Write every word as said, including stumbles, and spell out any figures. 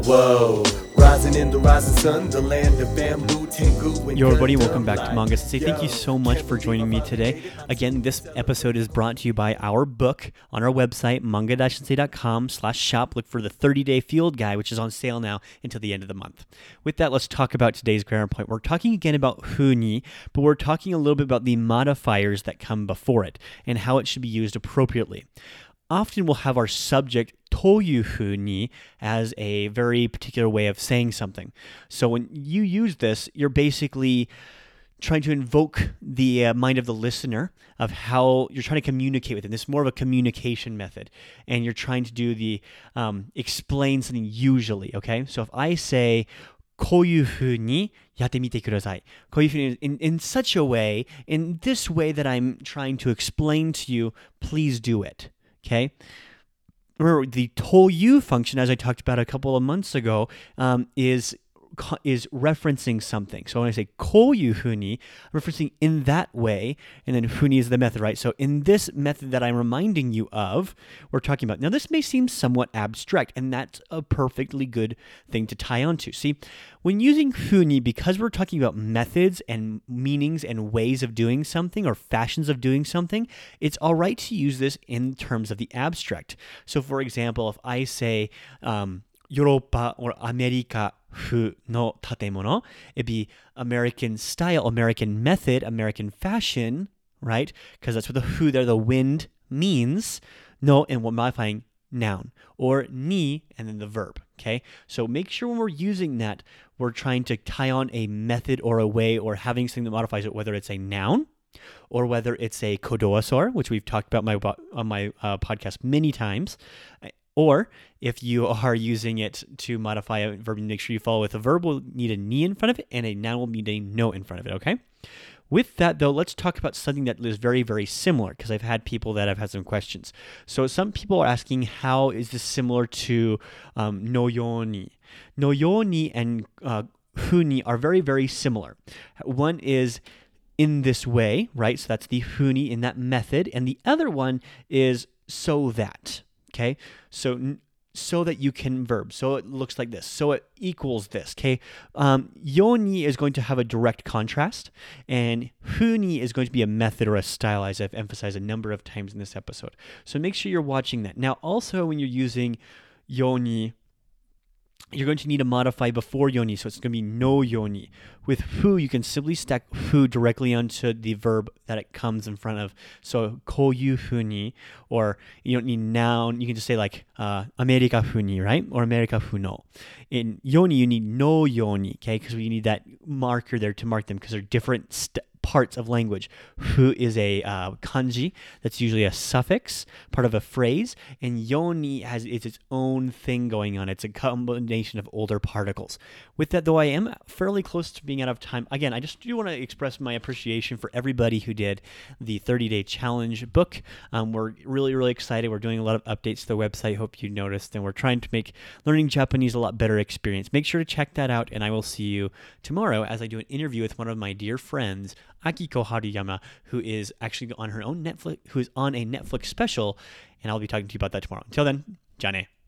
Whoa, rising in the rising sun, the land of bamboo, tengu, and Yo everybody, welcome back to Manga Sensei. Thank you so much for joining me today. Again, this episode is brought to you by our book on our website, manga sensei dot com slash shop. Look for the thirty-day field guide, which is on sale now until the end of the month. With that, let's talk about today's grammar point. We're talking again about fu ni, but we're talking a little bit about the modifiers that come before it and how it should be used appropriately. Often we'll have our subject toyu fu ni as a very particular way of saying something. So when you use this, you're basically trying to invoke the uh, mind of the listener of how you're trying to communicate with them. This is more of a communication method, and you're trying to do the um, explain something usually. Okay, so if I say こういうふうにやってみてください. こういうふうに in, in such a way, in this way that I'm trying to explain to you, please do it. Okay. Remember, the toyu function, as I talked about a couple of months ago, um, is is referencing something. So when I say こういうふうに, I'm referencing in that way, and then ふに is the method, right? So in this method that I'm reminding you of, we're talking about. Now, this may seem somewhat abstract, and that's a perfectly good thing to tie onto. See, when using ふに, because we're talking about methods and meanings and ways of doing something or fashions of doing something, it's all right to use this in terms of the abstract. So for example, if I say um, ヨーロッパ or アメリカ風の建物, it'd be American style, American method, American fashion, right? Because that's what the fu there, the wind, means. No, and we're modifying noun. Or ni, and then the verb, okay? So make sure when we're using that, we're trying to tie on a method or a way or having something that modifies it, whether it's a noun or whether it's a kodoasor, which we've talked about my, on my uh, podcast many times. Or if you are using it to modify a verb, make sure you follow with a verb will need a ni in front of it and a noun will need a no in front of it, okay? With that, though, let's talk about something that is very, very similar because I've had people that have had some questions. So some people are asking, how is this similar to um, no yoni? No yoni and uh, fu ni are very, very similar. One is in this way, right? So that's the fu ni in that method. And the other one is so that. Okay, so so that you can verb. So it looks like this. So it equals this. Okay, um, yoni is going to have a direct contrast, and fu ni is going to be a method or a style, as I've emphasized a number of times in this episode. So make sure you're watching that. Now, also when you're using yoni, you're going to need to modify before yoni, so it's going to be no yoni. With fu, you can simply stack fu directly onto the verb that it comes in front of. So, こういうふうに, or you don't need noun, you can just say like, uh, アメリカ風に, right? Or アメリカ風の. In yoni, you need no yoni, okay? Because we need that marker there to mark them because they're different st- parts of language. Fu is a uh, kanji that's usually a suffix, part of a phrase, and yoni has is its own thing going on. It's a combination of older particles. With that, though, I am fairly close to being out of time. Again, I just do want to express my appreciation for everybody who did the thirty-day challenge book. Um, we're really, really excited. We're doing a lot of updates to the website. Hope you noticed, and we're trying to make learning Japanese a lot better experience. Make sure to check that out, and I will see you tomorrow as I do an interview with one of my dear friends, Akiko Haruyama, who is actually on her own Netflix, who is on a Netflix special, and I'll be talking to you about that tomorrow. Until then, じゃあね。